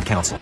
Ad Council.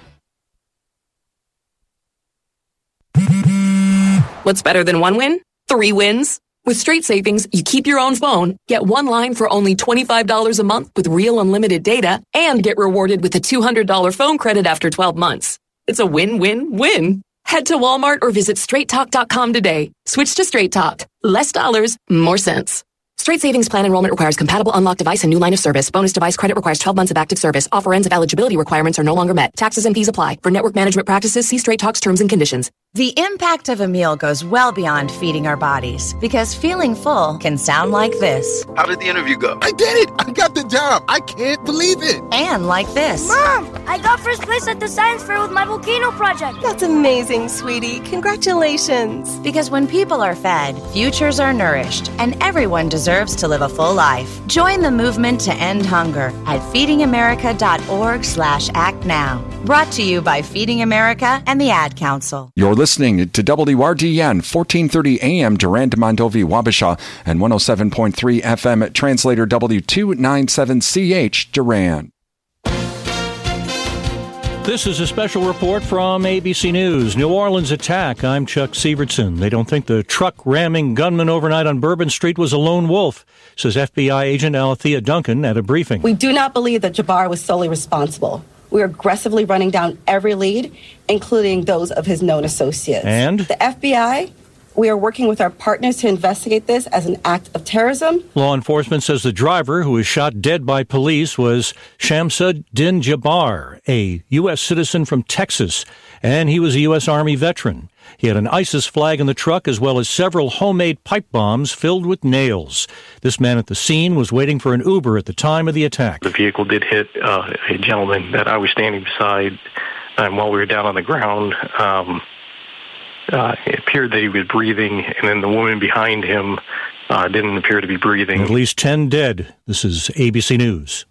What's better than one win? 3 wins. With Straight Savings, you keep your own phone, get one line for only $25 a month with real unlimited data, and get rewarded with a $200 phone credit after 12 months. It's a win-win-win. Head to Walmart or visit straighttalk.com today. Switch to Straight Talk. Less dollars, more sense. Straight Savings Plan enrollment requires compatible unlocked device and new line of service. Bonus device credit requires 12 months of active service. Offer ends if eligibility requirements are no longer met. Taxes and fees apply. For network management practices, see Straight Talk's terms and conditions. The impact of a meal goes well beyond feeding our bodies, because feeling full can sound like this. How did the interview go? I did it! I got the job! I can't believe it! And like this. Mom, I got first place at the science fair with my volcano project. That's amazing, sweetie. Congratulations. Because when people are fed, futures are nourished, and everyone deserves to live a full life. Join the movement to end hunger at feedingamerica.org/act now. Brought to you by Feeding America and the Ad Council. You're listening to WRDN 1430 AM Durand, Mondovi, Wabasha, and 107.3 FM at Translator W297CH Durand. This is a special report from ABC News. New Orleans attack. I'm Chuck Sievertson. They don't think the truck ramming gunman overnight on Bourbon Street was a lone wolf, says FBI agent Alethea Duncan at a briefing. We do not believe that Jabbar was solely responsible. We're aggressively running down every lead, including those of his known associates. And? The FBI, we are working with our partners to investigate this as an act of terrorism. Law enforcement says the driver, who was shot dead by police, was Shamsuddin Jabbar, a U.S. citizen from Texas, and he was a U.S. Army veteran. He had an ISIS flag in the truck, as well as several homemade pipe bombs filled with nails. This man at the scene was waiting for an Uber at the time of the attack. The vehicle did hit a gentleman that I was standing beside, and while we were down on the ground, it appeared that he was breathing, and then the woman behind him didn't appear to be breathing. At least 10 dead. This is ABC News.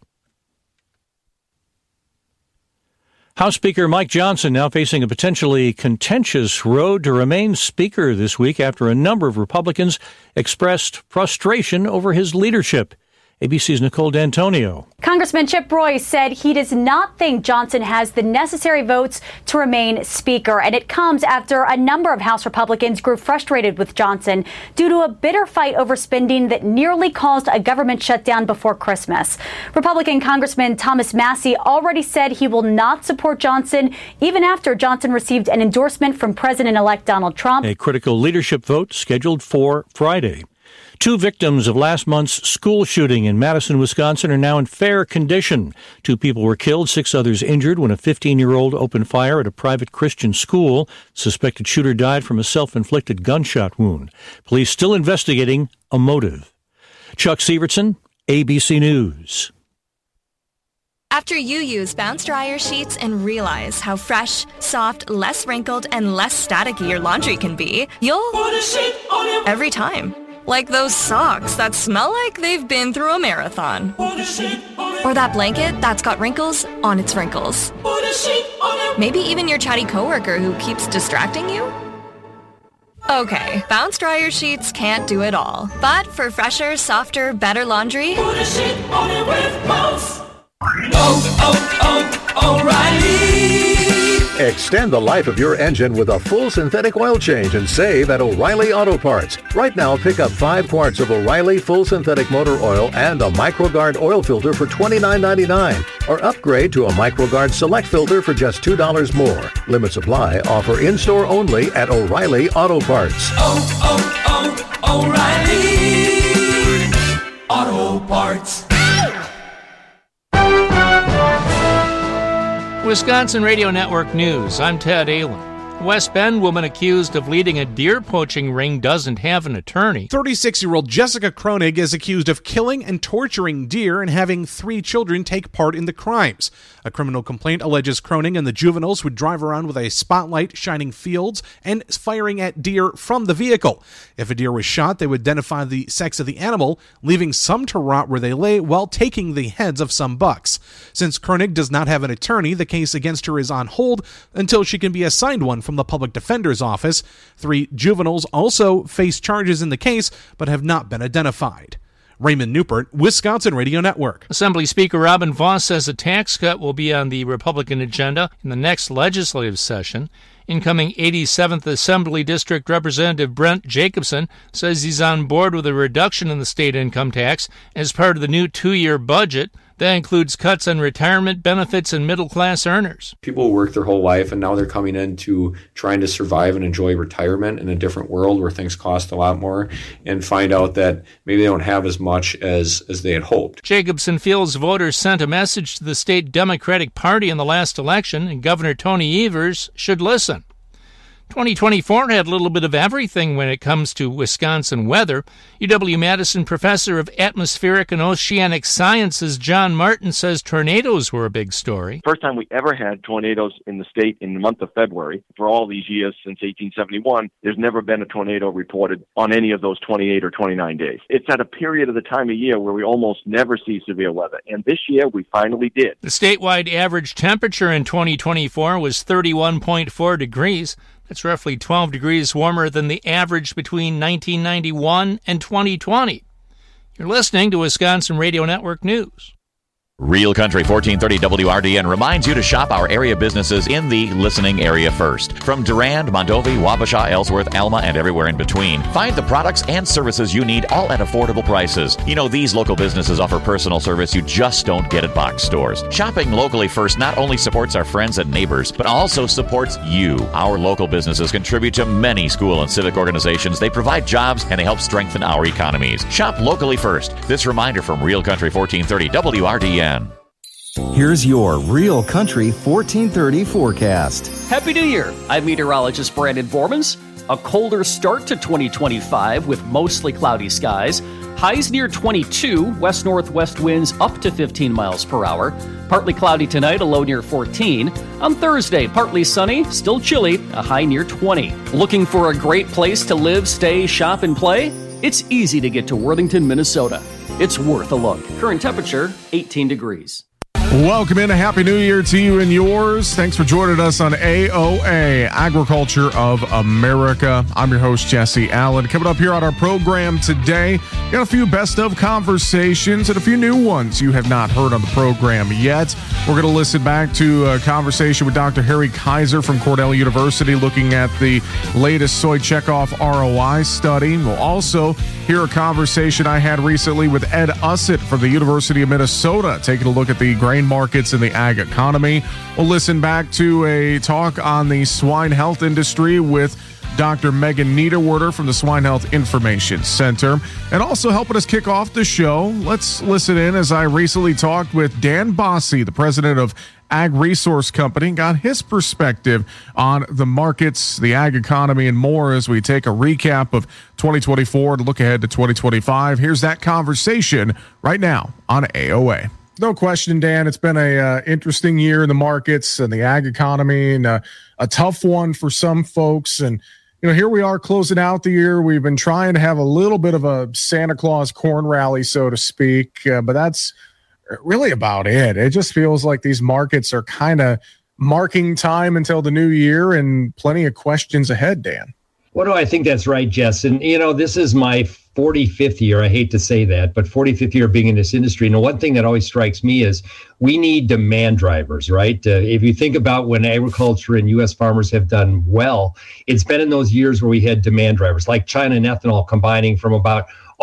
House Speaker Mike Johnson now facing a potentially contentious road to remain Speaker this week after a number of Republicans expressed frustration over his leadership. ABC's Nicole D'Antonio. Congressman Chip Roy said he does not think Johnson has the necessary votes to remain Speaker, and it comes after a number of House Republicans grew frustrated with Johnson due to a bitter fight over spending that nearly caused a government shutdown before Christmas. Republican Congressman Thomas Massie already said he will not support Johnson, even after Johnson received an endorsement from President-elect Donald Trump. A critical leadership vote scheduled for Friday. 2 victims of last month's school shooting in Madison, Wisconsin, are now in fair condition. 2 people were killed, 6 others injured when a 15-year-old opened fire at a private Christian school. Suspected shooter died from a self-inflicted gunshot wound. Police still investigating a motive. Chuck Sievertson, ABC News. After you use Bounce Dryer sheets and realize how fresh, soft, less wrinkled, and less staticky your laundry can be, you'll put a sheet on your every time. Like those socks that smell like they've been through a marathon. Or that blanket that's got wrinkles on its wrinkles. Maybe even your chatty coworker who keeps distracting you. Okay, Bounce Dryer sheets can't do it all. But for fresher, softer, better laundry, put a sheet on it with Bounce. O'Reilly. Extend the life of your engine with a full synthetic oil change and save at O'Reilly Auto Parts. Right now, pick up 5 quarts of O'Reilly full synthetic motor oil and a MicroGuard oil filter for $29.99. Or upgrade to a MicroGuard Select filter for just $2 more. Limit supply. Offer in-store only at O'Reilly Auto Parts. O'Reilly Auto Parts. Wisconsin Radio Network News. I'm Ted Allen. West Bend woman accused of leading a deer poaching ring doesn't have an attorney. 36-year-old Jessica Kronig is accused of killing and torturing deer and having 3 children take part in the crimes. A criminal complaint alleges Kronig and the juveniles would drive around with a spotlight shining fields and firing at deer from the vehicle. If a deer was shot, they would identify the sex of the animal, leaving some to rot where they lay while taking the heads of some bucks. Since Kronig does not have an attorney, the case against her is on hold until she can be assigned one from the public defender's office. 3 juveniles also face charges in the case but have not been identified. Raymond Newport, Wisconsin Radio Network. Assembly Speaker Robin Vos says a tax cut will be on the Republican agenda in the next legislative session. Incoming 87th Assembly District Representative Brent Jacobson says he's on board with a reduction in the state income tax as part of the new 2-year budget. That includes cuts on retirement benefits and middle-class earners. People work their whole life, and now they're coming into trying to survive and enjoy retirement in a different world where things cost a lot more, and find out that maybe they don't have as much as they had hoped. Jacobson feels voters sent a message to the state Democratic Party in the last election, and Governor Tony Evers should listen. 2024 had a little bit of everything when it comes to Wisconsin weather. UW-Madison professor of atmospheric and oceanic sciences John Martin says tornadoes were a big story. First time we ever had tornadoes in the state in the month of February. For all these years since 1871, there's never been a tornado reported on any of those 28 or 29 days. It's at a period of the time of year where we almost never see severe weather, and this year we finally did. The statewide average temperature in 2024 was 31.4 degrees. That's roughly 12 degrees warmer than the average between 1991 and 2020. You're listening to Wisconsin Radio Network News. Real Country 1430 WRDN reminds you to shop our area businesses in the listening area first. From Durand, Mondovi, Wabasha, Ellsworth, Alma, and everywhere in between. Find the products and services you need all at affordable prices. You know, these local businesses offer personal service you just don't get at box stores. Shopping locally first not only supports our friends and neighbors, but also supports you. Our local businesses contribute to many school and civic organizations. They provide jobs and they help strengthen our economies. Shop locally first. This reminder from Real Country 1430 WRDN. Here's your Real Country 1430 forecast. Happy New Year! I'm meteorologist Brandon Vormans. A colder start to 2025 with mostly cloudy skies. Highs near 22, west-northwest winds up to 15 miles per hour. Partly cloudy tonight, a low near 14. On Thursday, partly sunny, still chilly, a high near 20. Looking for a great place to live, stay, shop, and play? It's easy to get to Worthington, Minnesota. It's worth a look. Current temperature, 18 degrees. Welcome in. A Happy New Year to you and yours. Thanks for joining us on AOA, Agriculture of America. I'm your host, Jesse Allen. Coming up here on our program today, got a few best of conversations and a few new ones you have not heard on the program yet. We're going to listen back to a conversation with Dr. Harry Kaiser from Cornell University looking at the latest soy checkoff ROI study. We'll also hear a conversation I had recently with Ed Ussett from the University of Minnesota, taking a look at the grain markets and the ag economy. We'll listen back to a talk on the swine health industry with Dr. Megan Niederwerder from the Swine Health Information Center. And also helping us kick off the show, let's listen in as I recently talked with Dan Bosse, the president of Ag Resource Company, got his perspective on the markets, the ag economy, and more as we take a recap of 2024 to look ahead to 2025. Here's that conversation right now on AOA. No question, Dan, it's been a interesting year in the markets and the ag economy, and a tough one for some folks. And, you know, here we are closing out the year. We've been trying to have a little bit of a Santa Claus corn rally, so to speak, but that's really about it. It just feels like these markets are kind of marking time until the new year and plenty of questions ahead, Dan. What do I think that's right, Jess? And, you know, this is my 45th year. I hate to say that, but 45th year being in this industry. And the one thing that always strikes me is we need demand drivers, right? If you think about when agriculture and U.S. farmers have done well, it's been in those years where we had demand drivers like China and ethanol combining from about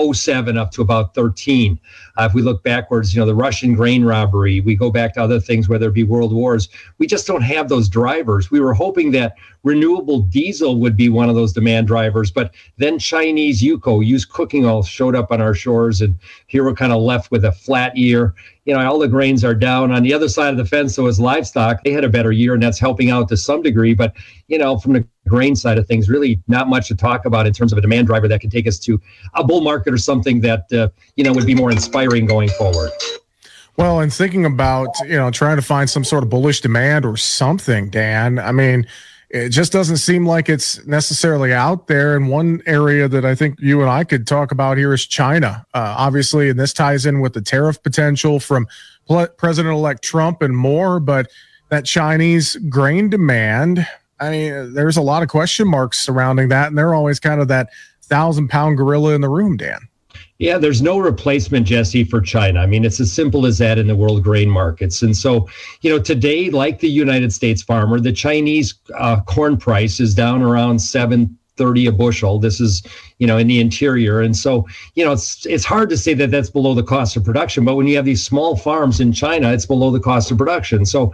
07 up to about 13. If we look backwards, you know, the Russian grain robbery, we go back to other things, whether it be world wars. We just don't have those drivers. We were hoping that renewable diesel would be one of those demand drivers, but then Chinese UCO, used cooking oil, showed up on our shores, and here we're kind of left with a flat year. You know, all the grains are down. On the other side of the fence, so is livestock. They had a better year, and that's helping out to some degree. But, you know, from the grain side of things, really not much to talk about in terms of a demand driver that can take us to a bull market or something that, you know, would be more inspiring going forward. Well, and thinking about, you know, trying to find some sort of bullish demand or something, Dan, I mean, it just doesn't seem like it's necessarily out there. And one area that I think you and I could talk about here is China. Obviously, and this ties in with the tariff potential from President-elect Trump and more, but that Chinese grain demand, I mean, there's a lot of question marks surrounding that, and they're always kind of that 1,000-pound gorilla in the room, Dan. Yeah, there's no replacement, Jesse, for China. I mean, it's as simple as that in the world grain markets. And so, today, like the United States farmer, the Chinese corn price is down around $7.30 a bushel. This is, in the interior. And so, it's hard to say that that's below the cost of production. But when you have these small farms in China, it's below the cost of production. So,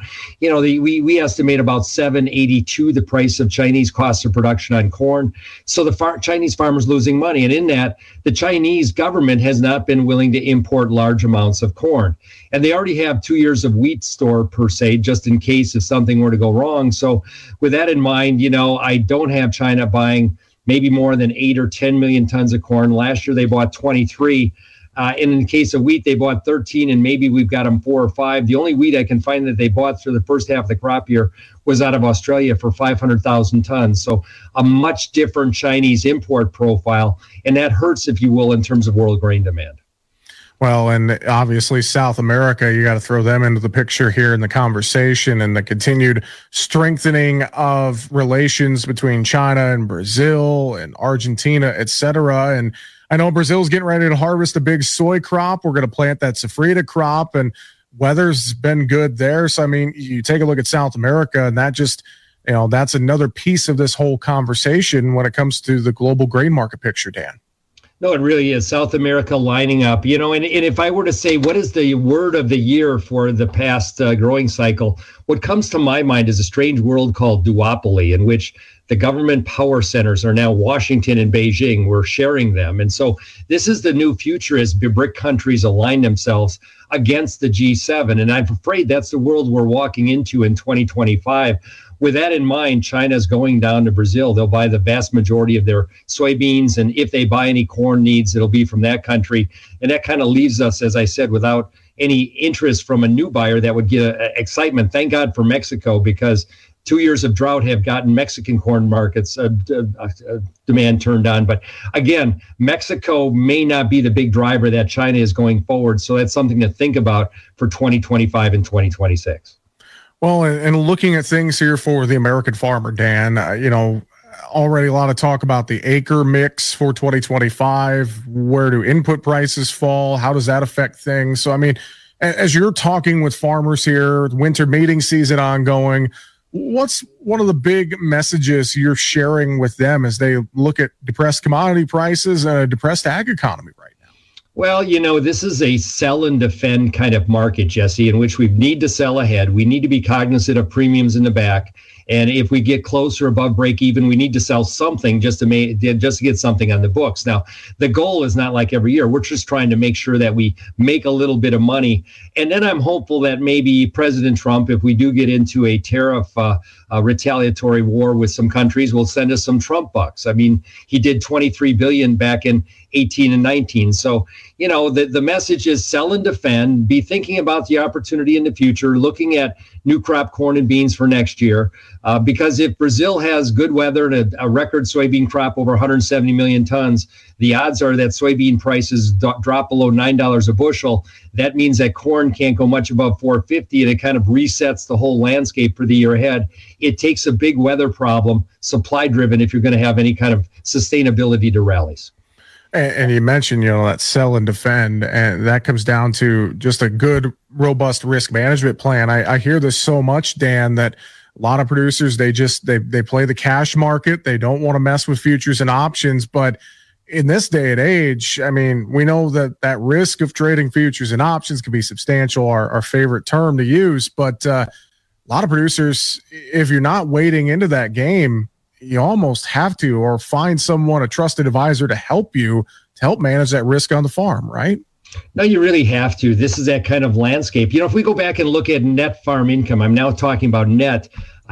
we estimate about $7.82 the price of Chinese cost of production on corn. So the Chinese farmers losing money. And in that, the Chinese government has not been willing to import large amounts of corn. And they already have 2 years of wheat store per se, just in case if something were to go wrong. So with that in mind, I don't have China buying maybe more than 8 or 10 million tons of corn. Last year, they bought 23. And in the case of wheat, they bought 13, and maybe we've got them 4 or 5. The only wheat I can find that they bought through the first half of the crop year was out of Australia for 500,000 tons. So a much different Chinese import profile, and that hurts, if you will, in terms of world grain demand. Well, and obviously South America, you got to throw them into the picture here in the conversation, and the continued strengthening of relations between China and Brazil and Argentina, et cetera. And I know Brazil's getting ready to harvest a big soy crop. We're going to plant that safrita crop, and weather's been good there. So, I mean, you take a look at South America, and that just, that's another piece of this whole conversation when it comes to the global grain market picture, Dan. No, it really is. South America lining up, and if I were to say, what is the word of the year for the past growing cycle, what comes to my mind is a strange world called duopoly, in which the government power centers are now Washington and Beijing. We're sharing them. And so this is the new future as the BRIC countries align themselves against the G7. And I'm afraid that's the world we're walking into in 2025. With that in mind, China is going down to Brazil. They'll buy the vast majority of their soybeans. And if they buy any corn needs, it'll be from that country. And that kind of leaves us, as I said, without any interest from a new buyer that would get excitement. Thank God for Mexico, because 2 years of drought have gotten Mexican corn markets demand turned on. But again, Mexico may not be the big driver that China is going forward. So that's something to think about for 2025 and 2026. Well, and looking at things here for the American farmer, Dan, already a lot of talk about the acre mix for 2025. Where do input prices fall? How does that affect things? So, I mean, as you're talking with farmers here, winter meeting season ongoing, what's one of the big messages you're sharing with them as they look at depressed commodity prices and a depressed ag economy right now? Well, this is a sell and defend kind of market, Jesse, in which we need to sell ahead. We need to be cognizant of premiums in the back. And if we get closer above break even, we need to sell something just to get something on the books. Now, the goal is not like every year. We're just trying to make sure that we make a little bit of money. And then I'm hopeful that maybe President Trump, if we do get into a tariff retaliatory war with some countries, will send us some Trump bucks. I mean, he did $23 billion back in 18 and 19. So, the message is sell and defend, be thinking about the opportunity in the future, looking at new crop corn and beans for next year. Because if Brazil has good weather and a record soybean crop over 170 million tons, the odds are that soybean prices drop below $9 a bushel. That means that corn can't go much above $4.50, and it kind of resets the whole landscape for the year ahead. It takes a big weather problem, supply driven, if you're going to have any kind of sustainability to rallies. And you mentioned, that sell and defend, and that comes down to just a good, robust risk management plan. I hear this so much, Dan, that a lot of producers, they play the cash market. They don't want to mess with futures and options. But in this day and age, I mean, we know that risk of trading futures and options can be substantial, our favorite term to use. But a lot of producers, if you're not wading into that game, you almost have to, or find someone, a trusted advisor, to help manage that risk on the farm, right? No, you really have to. This is that kind of landscape. If we go back and look at net farm income, I'm now talking about net.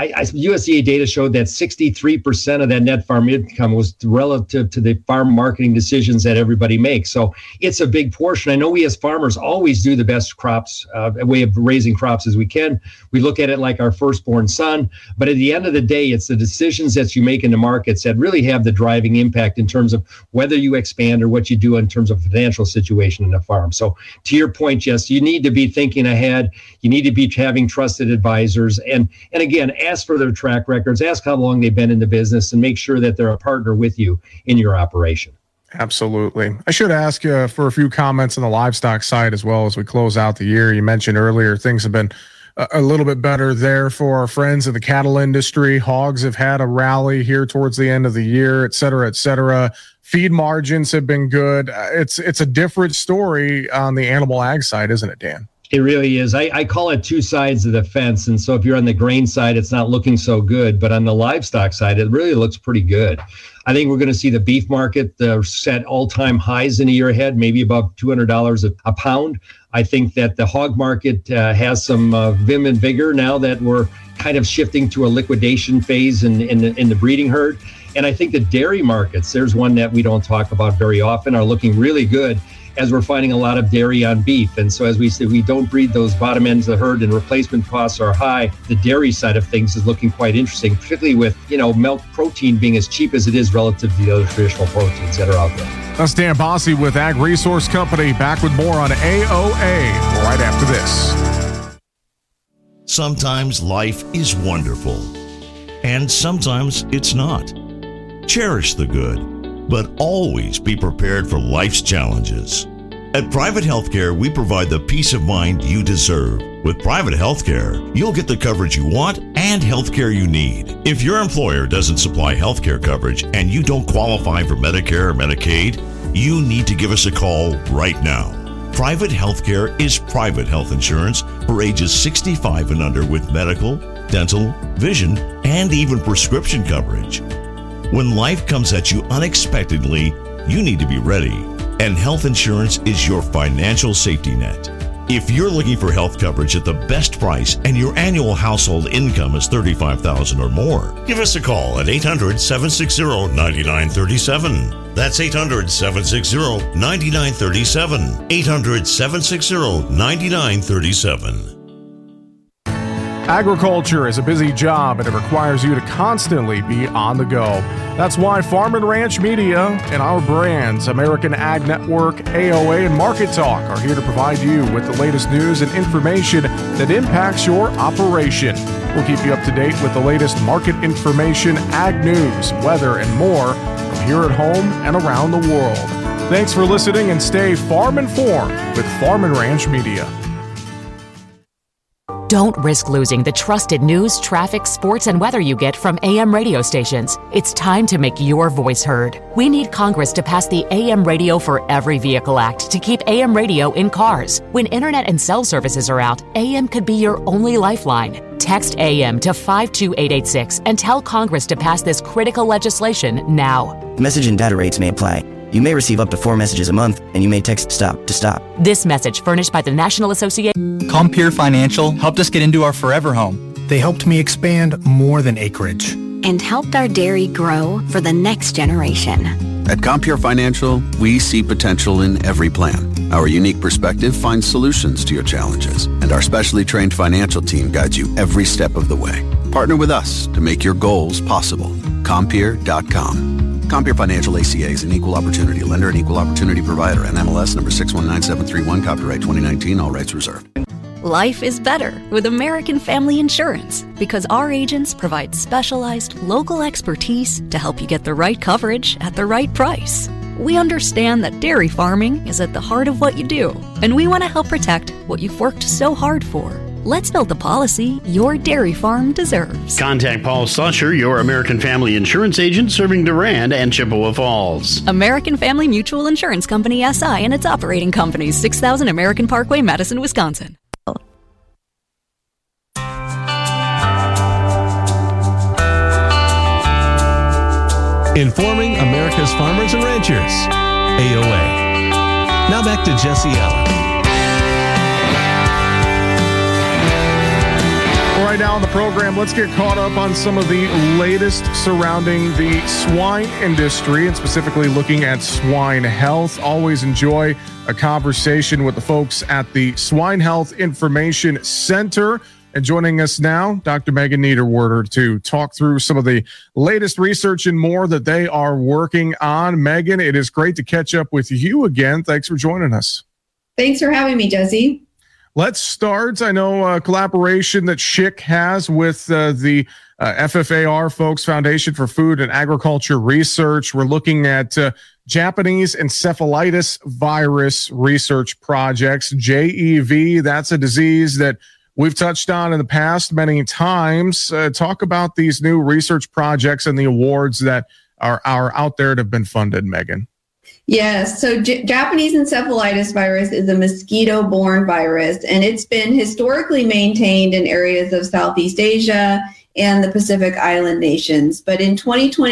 USDA data showed that 63% of that net farm income was relative to the farm marketing decisions that everybody makes. So it's a big portion. I know we as farmers always do the best crops, way of raising crops as we can. We look at it like our firstborn son. But at the end of the day, it's the decisions that you make in the markets that really have the driving impact in terms of whether you expand or what you do in terms of financial situation in the farm. So to your point, Jess, you need to be thinking ahead. You need to be having trusted advisors. And again, ask for their track records, ask how long they've been in the business, and make sure that they're a partner with you in your operation. Absolutely. I should ask you for a few comments on the livestock side as well as we close out the year. You mentioned earlier things have been a little bit better there for our friends in the cattle industry. Hogs have had a rally here towards the end of the year, et cetera, et cetera. Feed margins have been good. It's a different story on the animal ag side, isn't it, Dan? It really is. I call it two sides of the fence. And so if you're on the grain side, it's not looking so good. But on the livestock side, it really looks pretty good. I think we're going to see the beef market set all-time highs in a year ahead, maybe above $200 a pound. I think that the hog market has some vim and vigor now that we're kind of shifting to a liquidation phase in the breeding herd. And I think the dairy markets, there's one that we don't talk about very often, are looking really good as we're finding a lot of dairy on beef. And so as we say, we don't breed those bottom ends of the herd and replacement costs are high. The dairy side of things is looking quite interesting, particularly with, milk protein being as cheap as it is relative to the other traditional proteins that are out there. That's Dan Bosse with Ag Resource Company. Back with more on AOA right after this. Sometimes life is wonderful, and sometimes it's not. Cherish the good, but always be prepared for life's challenges. At Private Healthcare, we provide the peace of mind you deserve. With Private Healthcare, you'll get the coverage you want and healthcare you need. If your employer doesn't supply healthcare coverage and you don't qualify for Medicare or Medicaid, you need to give us a call right now. Private Healthcare is private health insurance for ages 65 and under with medical, dental, vision, and even prescription coverage. When life comes at you unexpectedly, you need to be ready, and health insurance is your financial safety net. If you're looking for health coverage at the best price and your annual household income is $35,000 or more, give us a call at 800-760-9937. That's 800-760-9937. 800-760-9937. Agriculture is a busy job and it requires you to constantly be on the go. That's why Farm and Ranch Media and our brands, American Ag Network, AOA, and Market Talk, are here to provide you with the latest news and information that impacts your operation. We'll keep you up to date with the latest market information, ag news, weather, and more from here at home and around the world. Thanks for listening and stay farm informed with Farm and Ranch Media. Don't risk losing the trusted news, traffic, sports, and weather you get from AM radio stations. It's time to make your voice heard. We need Congress to pass the AM Radio for Every Vehicle Act to keep AM radio in cars. When internet and cell services are out, AM could be your only lifeline. Text AM to 52886 and tell Congress to pass this critical legislation now. Message and data rates may apply. You may receive up to 4 messages a month, and you may text STOP to stop. This message furnished by the National Association. Compeer Financial helped us get into our forever home. They helped me expand more than acreage. And helped our dairy grow for the next generation. At Compeer Financial, we see potential in every plan. Our unique perspective finds solutions to your challenges, and our specially trained financial team guides you every step of the way. Partner with us to make your goals possible. Compeer.com. Compeer Financial ACA is an equal opportunity lender and equal opportunity provider. NMLS number 619731, copyright 2019, all rights reserved. Life is better with American Family Insurance because our agents provide specialized local expertise to help you get the right coverage at the right price. We understand that dairy farming is at the heart of what you do, and we want to help protect what you've worked so hard for. Let's build the policy your dairy farm deserves. Contact Paul Slusher, your American Family Insurance agent serving Durand and Chippewa Falls. American Family Mutual Insurance Company, SI, and its operating companies, 6000 American Parkway, Madison, Wisconsin. Informing America's farmers and ranchers. AOA. Now back to Jesse Allen. Right now on the program, let's get caught up on some of the latest surrounding the swine industry and specifically looking at swine health. Always enjoy a conversation with the folks at the Swine Health Information Center. And joining us now, Dr. Megan Niederwerder, to talk through some of the latest research and more that they are working on. Megan, it is great to catch up with you again. Thanks for joining us. Thanks for having me, Jesse. Let's start. I know a collaboration that Schick has with the FFAR folks, Foundation for Food and Agriculture Research. We're looking at Japanese encephalitis virus research projects. JEV, that's a disease that we've touched on in the past many times. Talk about these new research projects and the awards that are out there that have been funded, Megan. Yes, so Japanese encephalitis virus is a mosquito-borne virus, and it's been historically maintained in areas of Southeast Asia and the Pacific Island nations. But in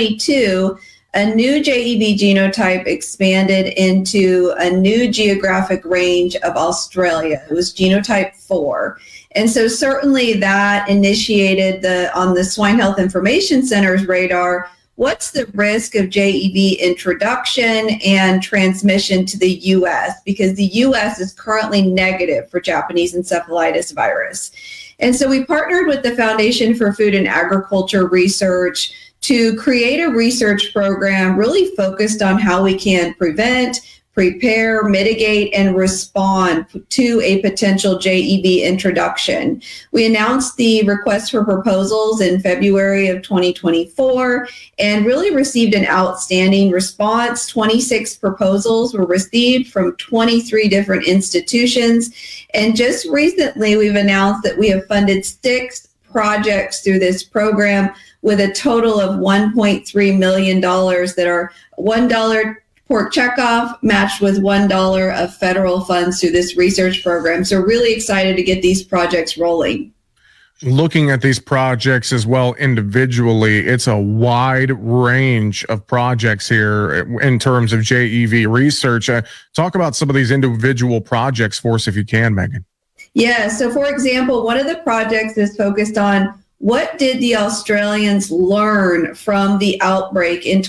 2022, a new JEV genotype expanded into a new geographic range of Australia. It was genotype 4. And so certainly that initiated on the Swine Health Information Center's radar, what's the risk of JEV introduction and transmission to the U.S.? Because the U.S. is currently negative for Japanese encephalitis virus. And so we partnered with the Foundation for Food and Agriculture Research to create a research program really focused on how we can prevent, prepare, mitigate, and respond to a potential JEV introduction. We announced the request for proposals in February of 2024 and really received an outstanding response. 26 proposals were received from 23 different institutions. And just recently, we've announced that we have funded 6 projects through this program with a total of $1.3 million that are $1 pork checkoff matched with $1 of federal funds through this research program. So really excited to get these projects rolling. Looking at these projects as well individually, it's a wide range of projects here in terms of JEV research. Talk about some of these individual projects for us if you can, Megan. Yeah, so for example, one of the projects is focused on what did the Australians learn from the outbreak in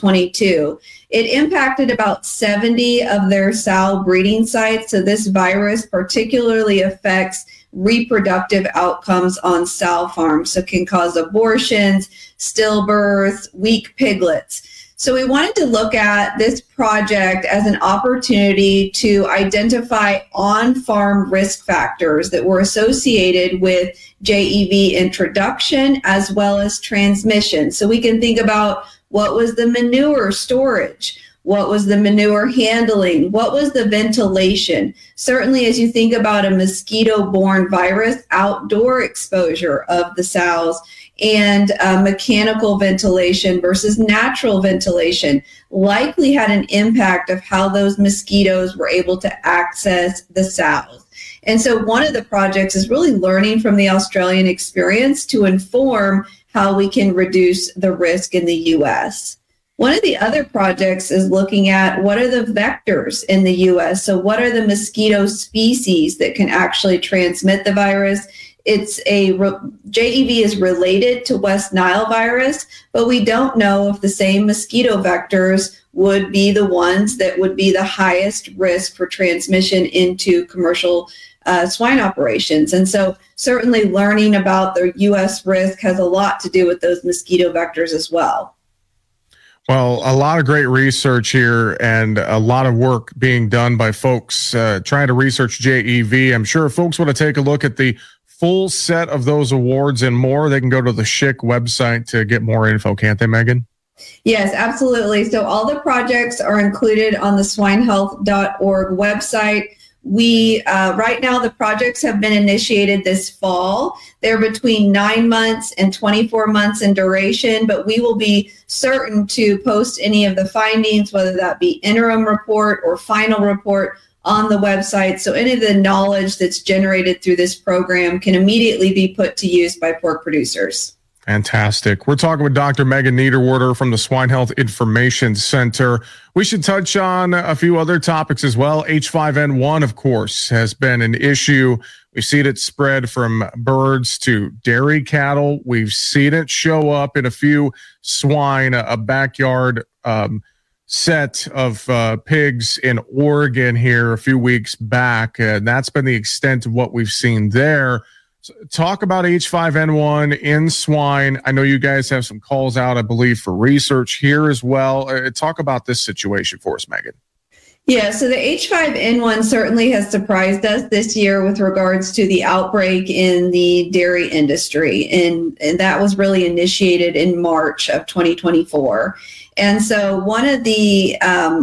2022? It impacted about 70 of their sow breeding sites. So this virus particularly affects reproductive outcomes on sow farms. So it can cause abortions, stillbirths, weak piglets. So we wanted to look at this project as an opportunity to identify on-farm risk factors that were associated with JEV introduction as well as transmission. So we can think about what was the manure storage, what was the manure handling, what was the ventilation. Certainly as you think about a mosquito-borne virus, outdoor exposure of the sows and mechanical ventilation versus natural ventilation likely had an impact of how those mosquitoes were able to access the sows. And so one of the projects is really learning from the Australian experience to inform how we can reduce the risk in the U.S. One of the other projects is looking at what are the vectors in the U.S. So what are the mosquito species that can actually transmit the virus? JEV is related to West Nile virus, but we don't know if the same mosquito vectors would be the ones that would be the highest risk for transmission into commercial swine operations. And so certainly learning about the U.S. risk has a lot to do with those mosquito vectors as well. Well, a lot of great research here and a lot of work being done by folks trying to research JEV. I'm sure if folks want to take a look at the full set of those awards and more, they can go to the Schick website to get more info, can't they, Megan? Yes, absolutely. So all the projects are included on the swinehealth.org website. Right now, the projects have been initiated this fall. They're between 9 months and 24 months in duration, but we will be certain to post any of the findings, whether that be interim report or final report, on the website. So any of the knowledge that's generated through this program can immediately be put to use by pork producers. Fantastic. We're talking with Dr. Megan Niederwerder from the Swine Health Information Center. We should touch on a few other topics as well. H5N1, of course, has been an issue. We've seen it spread from birds to dairy cattle. We've seen it show up in a few swine, a backyard set of pigs in Oregon here a few weeks back. That's been the extent of what we've seen there. So talk about H5N1 in swine. I know you guys have some calls out, I believe, for research here as well. Talk about this situation for us, Megan. Yeah, so the H5N1 certainly has surprised us this year with regards to the outbreak in the dairy industry. And that was really initiated in March of 2024. And so one of the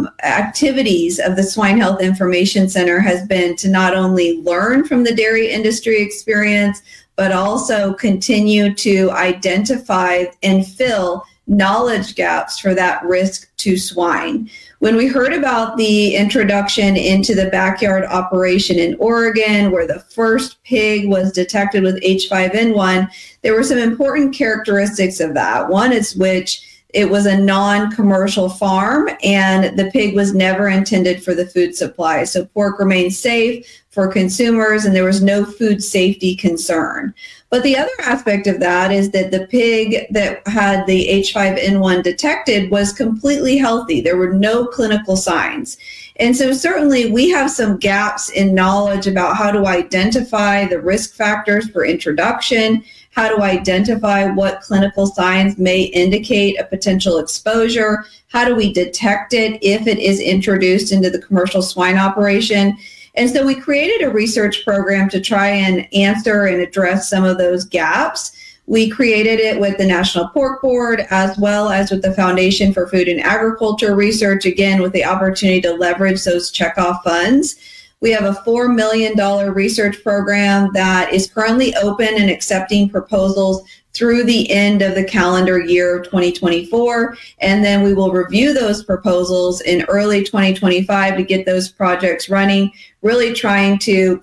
activities of the Swine Health Information Center has been to not only learn from the dairy industry experience, but also continue to identify and fill knowledge gaps for that risk to swine. When we heard about the introduction into the backyard operation in Oregon, where the first pig was detected with H5N1, there were some important characteristics of that. One is which it was a non-commercial farm and the pig was never intended for the food supply. So pork remained safe for consumers and there was no food safety concern. But the other aspect of that is that the pig that had the H5N1 detected was completely healthy. There were no clinical signs. And so certainly we have some gaps in knowledge about how to identify the risk factors for introduction, how to identify what clinical signs may indicate a potential exposure, how do we detect it if it is introduced into the commercial swine operation. And so we created a research program to try and answer and address some of those gaps. We created it with the National Pork Board as well as with the Foundation for Food and Agriculture Research, again, with the opportunity to leverage those checkoff funds. We have a $4 million research program that is currently open and accepting proposals through the end of the calendar year 2024. And then we will review those proposals in early 2025 to get those projects running, really trying to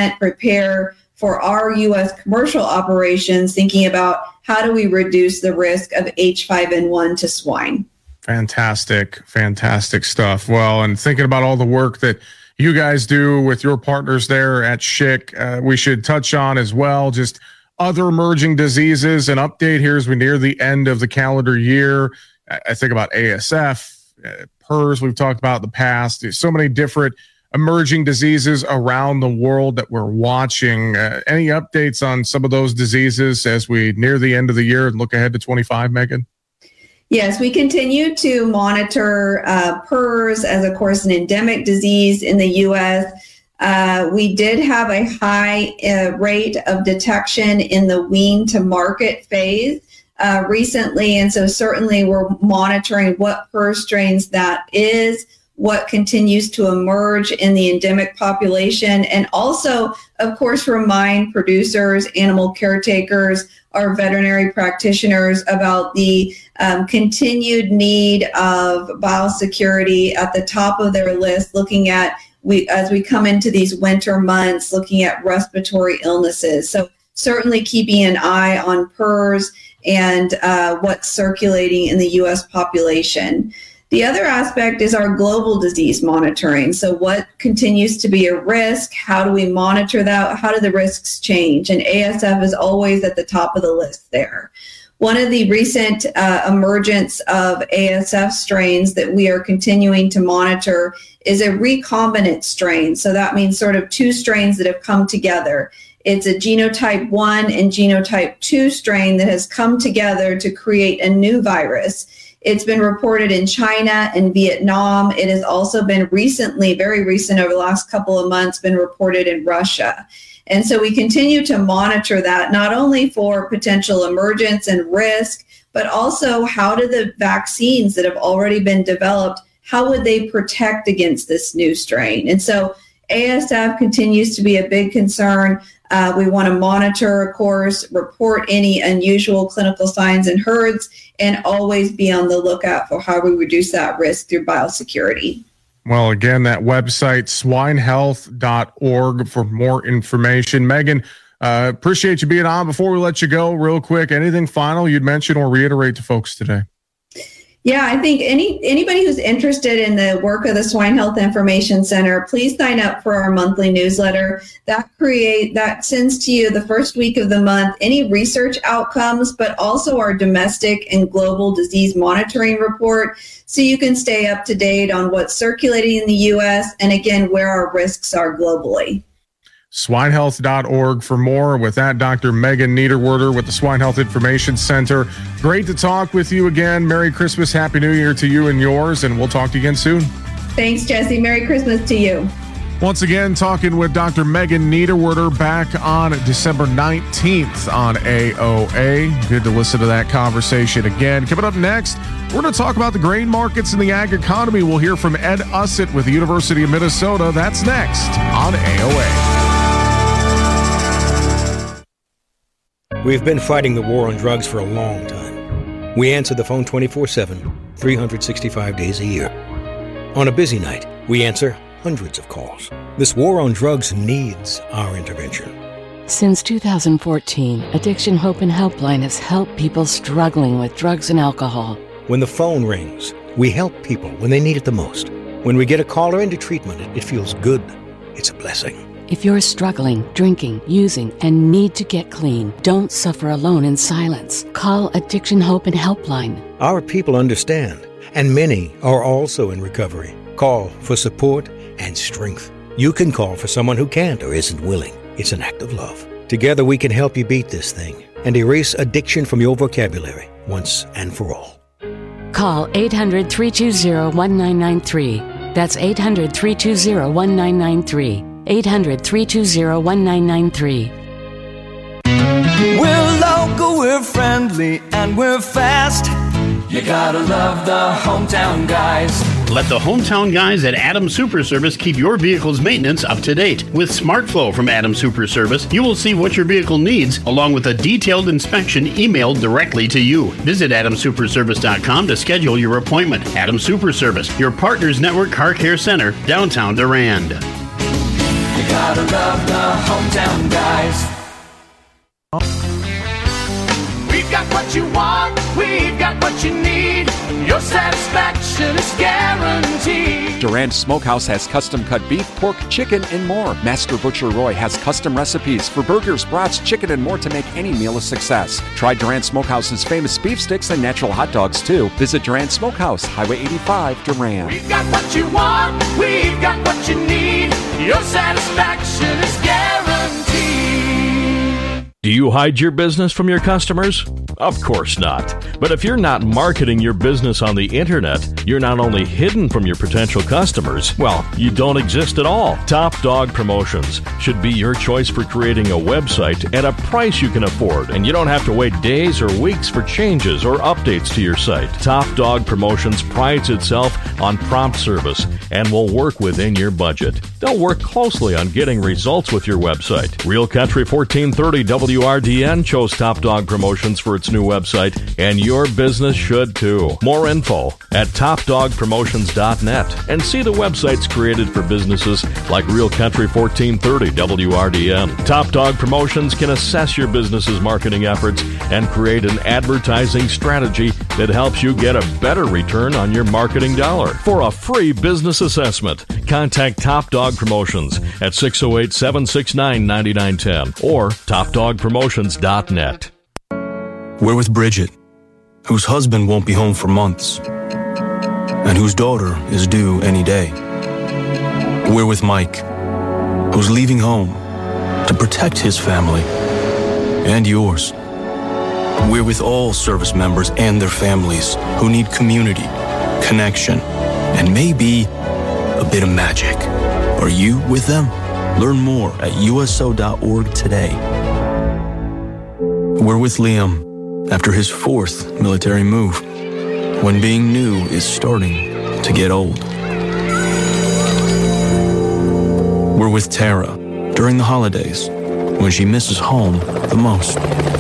prepare for our U.S. commercial operations, thinking about how do we reduce the risk of H5N1 to swine. Fantastic stuff. Well, and thinking about all the work that you guys do with your partners there at SHIC, we should touch on as well just other emerging diseases. An update here as we near the end of the calendar year. I think about ASF, PRRS we've talked about in the past. There's so many different emerging diseases around the world that we're watching. Any updates on some of those diseases as we near the end of the year and look ahead to 25, Megan? Yes, we continue to monitor PRRS as, of course, an endemic disease in the U.S. We did have a high rate of detection in the wean to market phase recently, and so certainly we're monitoring what PRRS strains that is, what continues to emerge in the endemic population, and also, of course, remind producers, animal caretakers, our veterinary practitioners about the continued need of biosecurity at the top of their list, looking at, as we come into these winter months, looking at respiratory illnesses. So certainly keeping an eye on PRRS and what's circulating in the U.S. population. The other aspect is our global disease monitoring. So what continues to be a risk? How do we monitor that? How do the risks change? And ASF is always at the top of the list there. One of the recent emergence of ASF strains that we are continuing to monitor is a recombinant strain. So that means sort of two strains that have come together. It's a genotype 1 and genotype 2 strain that has come together to create a new virus. It's been reported in China and Vietnam. It has also been recently, very recent over the last couple of months, been reported in Russia. And so we continue to monitor that, not only for potential emergence and risk, but also how do the vaccines that have already been developed, how would they protect against this new strain? And so ASF continues to be a big concern. We want to monitor, of course, report any unusual clinical signs in herds, and always be on the lookout for how we reduce that risk through biosecurity. Well, again, that website, swinehealth.org, for more information. Megan, appreciate you being on. Before we let you go, real quick, anything final you'd mention or reiterate to folks today? Yeah, I think anybody who's interested in the work of the Swine Health Information Center, please sign up for our monthly newsletter. That sends to you the first week of the month any research outcomes, but also our domestic and global disease monitoring report, so you can stay up to date on what's circulating in the U.S. and, again, where our risks are globally. Swinehealth.org for more. With that, Dr. Megan Niederwerder with the Swine Health Information Center. Great to talk with you again. Merry Christmas, Happy New Year to you and yours, and we'll talk to you again soon. Thanks, Jesse. Merry Christmas to you. Once again, talking with Dr. Megan Niederwerder back on December 19th on AOA. Good to listen to that conversation again. Coming up next, we're going to talk about the grain markets and the ag economy. We'll hear from Ed Ussett with the University of Minnesota. That's next on AOA. We've been fighting the war on drugs for a long time. We answer the phone 24/7, 365 days a year. On a busy night, we answer hundreds of calls. This war on drugs needs our intervention. Since 2014, Addiction Hope and Helpline has helped people struggling with drugs and alcohol. When the phone rings, we help people when they need it the most. When we get a caller into treatment, it feels good. It's a blessing. If you're struggling, drinking, using, and need to get clean, don't suffer alone in silence. Call Addiction Hope and Helpline. Our people understand, and many are also in recovery. Call for support and strength. You can call for someone who can't or isn't willing. It's an act of love. Together we can help you beat this thing and erase addiction from your vocabulary once and for all. Call 800-320-1993. That's 800-320-1993. 800-320-1993. We're local, we're friendly, and we're fast. You gotta love the hometown guys. Let the hometown guys at Adams Super Service keep your vehicle's maintenance up to date. With SmartFlow from Adams Super Service, you will see what your vehicle needs, along with a detailed inspection emailed directly to you. Visit AdamSuperService.com to schedule your appointment. Adams Super Service, your Partners Network Car Care Center, downtown Durand. You gotta love the hometown guys. We've got what you want, we've got what you need. Your satisfaction is guaranteed. Durand Smokehouse has custom-cut beef, pork, chicken, and more. Master Butcher Roy has custom recipes for burgers, brats, chicken, and more to make any meal a success. Try Durand Smokehouse's famous beef sticks and natural hot dogs, too. Visit Durand Smokehouse, Highway 85, Durand. We've got what you want, we've got what you need. Your satisfaction is guaranteed. Do you hide your business from your customers? Of course not. But if you're not marketing your business on the internet, you're not only hidden from your potential customers, well, you don't exist at all. Top Dog Promotions should be your choice for creating a website at a price you can afford, and you don't have to wait days or weeks for changes or updates to your site. Top Dog Promotions prides itself on prompt service and will work within your budget. They'll work closely on getting results with your website. Real Country 1430 WRDN chose Top Dog Promotions for its new website, and your business should too. More info at topdogpromotions.net, and see the websites created for businesses like Real Country 1430 WRDN. Top Dog Promotions can assess your business's marketing efforts and create an advertising strategy that helps you get a better return on your marketing dollar. For a free business assessment, contact Top Dog Promotions at 608-769-9910 or topdogpromotions.net. We're with Bridget, whose husband won't be home for months, and whose daughter is due any day. We're with Mike, who's leaving home to protect his family and yours. We're with all service members and their families who need community, connection, and maybe a bit of magic. Are you with them? Learn more at USO.org today. We're with Liam after his 4th military move, when being new is starting to get old. We're with Tara during the holidays, when she misses home the most.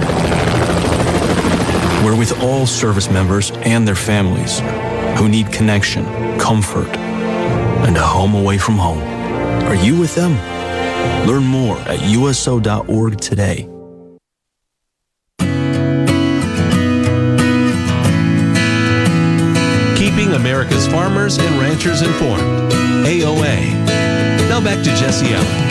We're with all service members and their families who need connection, comfort, and a home away from home. Are you with them? Learn more at USO.org today. Keeping America's farmers and ranchers informed. AOA. Now back to Jesse Allen.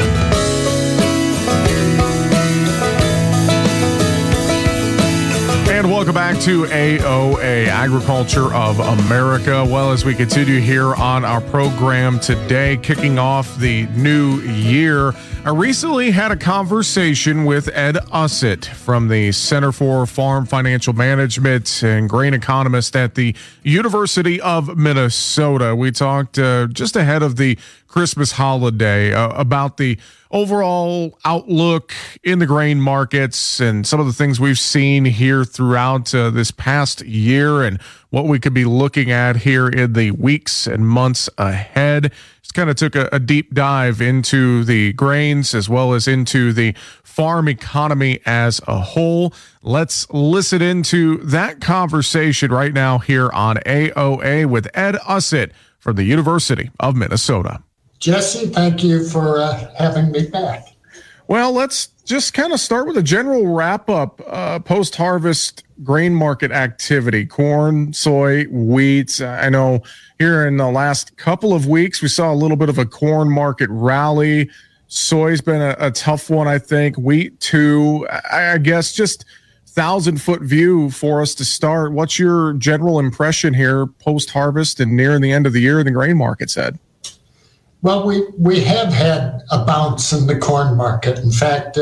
And welcome back to AOA, Agriculture of America. Well, as we continue here on our program today, kicking off the new year, I recently had a conversation with Ed Ussett from the Center for Farm Financial Management and grain economist at the University of Minnesota. We talked just ahead of the Christmas holiday about the overall outlook in the grain markets and some of the things we've seen here throughout this past year and what we could be looking at here in the weeks and months ahead. Just kind of took a deep dive into the grains as well as into the farm economy as a whole. Let's listen into that conversation right now here on AOA with Ed Ussett from the University of Minnesota. Jesse, thank you for having me back. Well, let's just kind of start with a general wrap-up post-harvest grain market activity. Corn, soy, wheat. I know here in the last couple of weeks, we saw a little bit of a corn market rally. Soy's been a tough one, I think. Wheat, too. I guess just 1,000-foot view for us to start. What's your general impression here post-harvest and nearing the end of the year in the grain markets, Ed? Well, we have had a bounce in the corn market. In fact,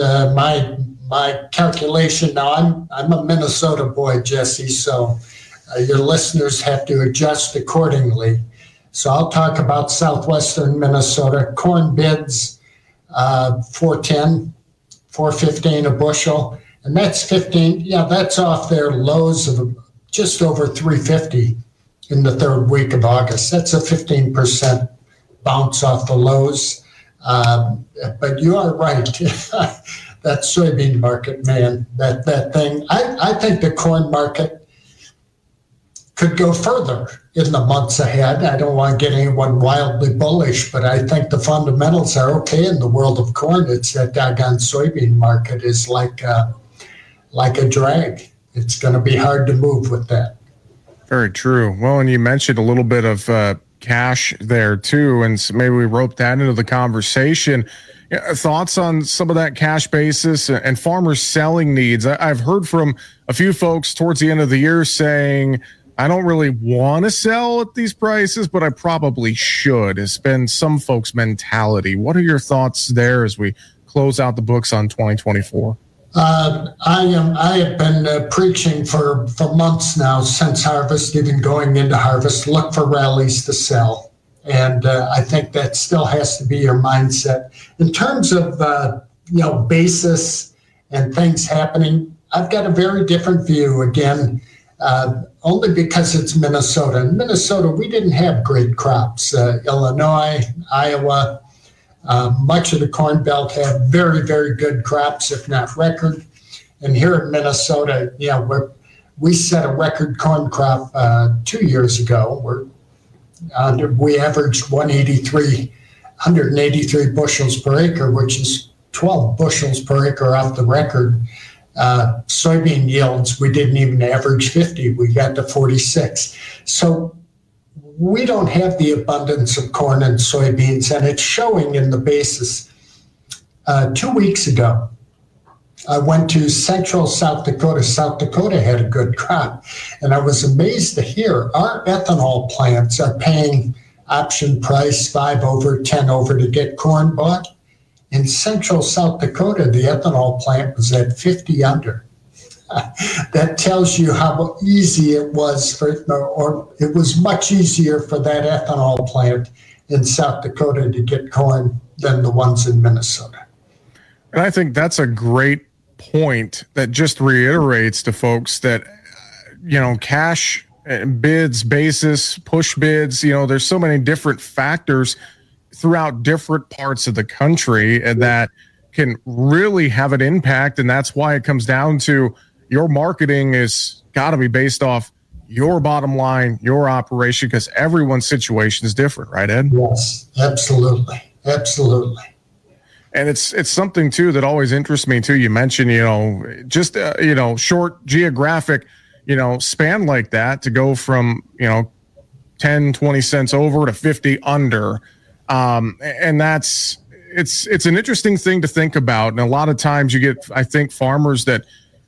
my calculation now, I'm a Minnesota boy, Jesse, so your listeners have to adjust accordingly. So I'll talk about southwestern Minnesota. Corn bids, 410, 415 a bushel, and that's 15. Yeah, that's off their lows of just over 350 in the third week of August. That's a 15% bounce off the lows. But you are right. That soybean market, man, that thing. I think the corn market could go further in the months ahead. I don't want to get anyone wildly bullish, but I think the fundamentals are okay in the world of corn. It's that doggone soybean market is like a drag. It's going to be hard to move with that. Very true. Well, and you mentioned a little bit of cash there too, and so maybe we rope that into the conversation. Thoughts on some of that cash basis and farmers' selling needs? I've heard from a few folks towards the end of the year saying, I don't really want to sell at these prices, but I probably should. It's been some folks' mentality. What are your thoughts there as we close out the books on 2024? I have been preaching for months now since harvest, even going into harvest, look for rallies to sell. And I think that still has to be your mindset. In terms of, basis and things happening, I've got a very different view, again, only because it's Minnesota. In Minnesota, we didn't have great crops. Illinois, Iowa, much of the Corn Belt have very, very good crops, if not record. And here in Minnesota, we set a record corn crop 2 years ago. We averaged 183 bushels per acre, which is 12 bushels per acre off the record. Soybean yields, we didn't even average 50. We got to 46. So we don't have the abundance of corn and soybeans, and it's showing in the basis. 2 weeks ago, I went to central South Dakota. South Dakota had a good crop, and I was amazed to hear our ethanol plants are paying option price 5 over, 10 over to get corn bought. In central South Dakota, the ethanol plant was at 50 under. That tells you how easy it was or it was much easier for that ethanol plant in South Dakota to get corn than the ones in Minnesota. And I think that's a great point that just reiterates to folks that, cash bids, basis, push bids, there's so many different factors throughout different parts of the country and that can really have an impact. And that's why it comes down to your marketing is got to be based off your bottom line, your operation, because everyone's situation is different, right, Ed? Yes, absolutely. Absolutely. And it's something, too, that always interests me, too. You mentioned, just, short geographic, span like that to go from, 10, 20 cents over to 50 under. And it's an interesting thing to think about. And a lot of times you get, I think, farmers that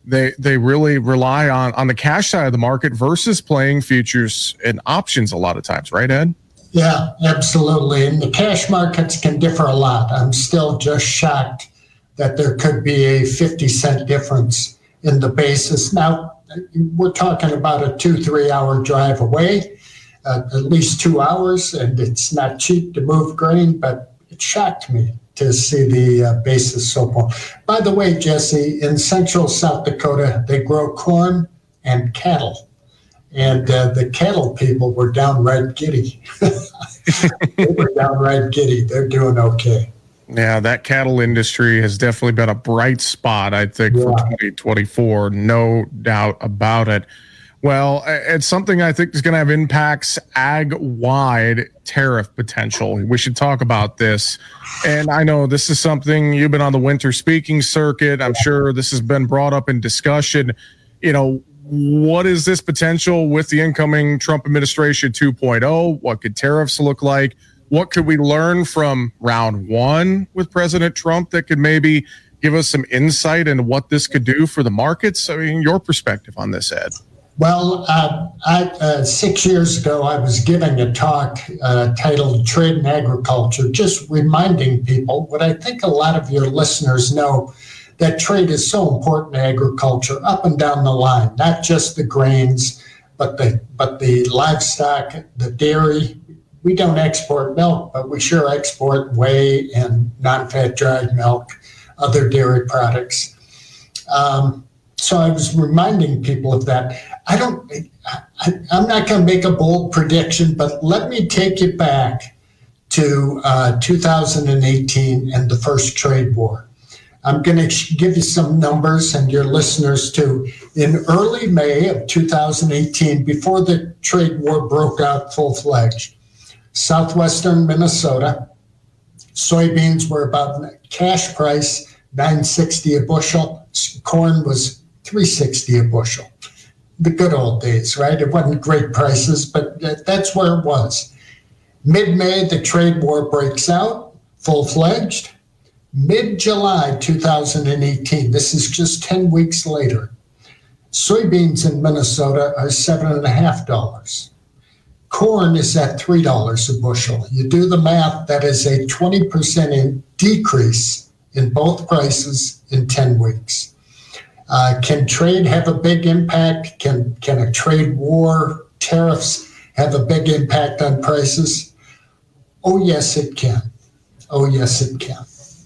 they really rely on the cash side of the market versus playing futures and options a lot of times, right, Ed? Yeah, absolutely. And the cash markets can differ a lot. I'm still just shocked that there could be a 50-cent difference in the basis. Now, we're talking about a 2-3 hour drive away, at least 2 hours, and it's not cheap to move grain, but it shocked me to see the basis so poor. By the way, Jesse, in central South Dakota, they grow corn and cattle. And the cattle people were downright giddy. They were downright giddy. They're doing okay. Yeah, that cattle industry has definitely been a bright spot, I think, for 2024. No doubt about it. Well, it's something I think is going to have impacts ag-wide tariff potential. We should talk about this. And I know this is something you've been on the winter speaking circuit. I'm sure this has been brought up in discussion. What is this potential with the incoming Trump administration 2.0? What could tariffs look like? What could we learn from round one with President Trump that could maybe give us some insight into what this could do for the markets? I mean, your perspective on this, Ed. Well, 6 years ago, I was giving a talk titled Trade and Agriculture, just reminding people what I think a lot of your listeners know, that trade is so important to agriculture up and down the line, not just the grains, but the livestock, the dairy. We don't export milk, but we sure export whey and non-fat dried milk, other dairy products. So I was reminding people of that. I'm not going to make a bold prediction, but let me take you back to 2018 and the first trade war. I'm going to give you some numbers and your listeners too. In early May of 2018, before the trade war broke out full-fledged, southwestern Minnesota, soybeans were about cash price $9.60 a bushel. Corn was $3.60 a bushel. The good old days, right? It wasn't great prices, but that's where it was. Mid-May, the trade war breaks out, full-fledged. Mid-July 2018, this is just 10 weeks later, soybeans in Minnesota are $7.50. Corn is at $3 a bushel. You do the math, that is a 20% decrease in both prices in 10 weeks. Can trade have a big impact? Can a trade war, tariffs have a big impact on prices? Oh, yes, it can. Oh, yes, it can.